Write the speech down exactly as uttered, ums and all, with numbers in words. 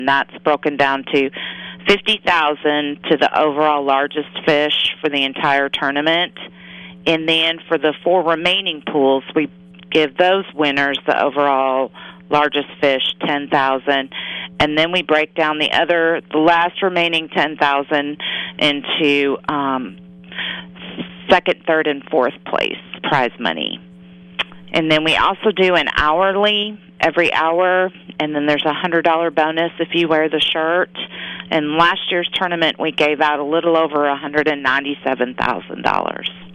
And that's broken down to fifty thousand to the overall largest fish for the entire tournament. And then for the four remaining pools, we give those winners the overall largest fish, ten thousand, and then we break down the other, the last remaining ten thousand into um, second, third, and fourth place prize money. And then we also do an hourly every hour, and then there's a one hundred dollars bonus if you wear the shirt. And last year's tournament, we gave out a little over one hundred ninety-seven thousand dollars.